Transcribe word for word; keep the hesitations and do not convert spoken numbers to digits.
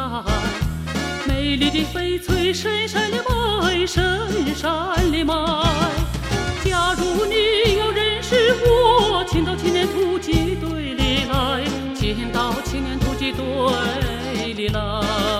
美丽的翡翠深深的埋，深深的埋。假如你要认识我，请到青年突击队里来，请到青年突击队里来。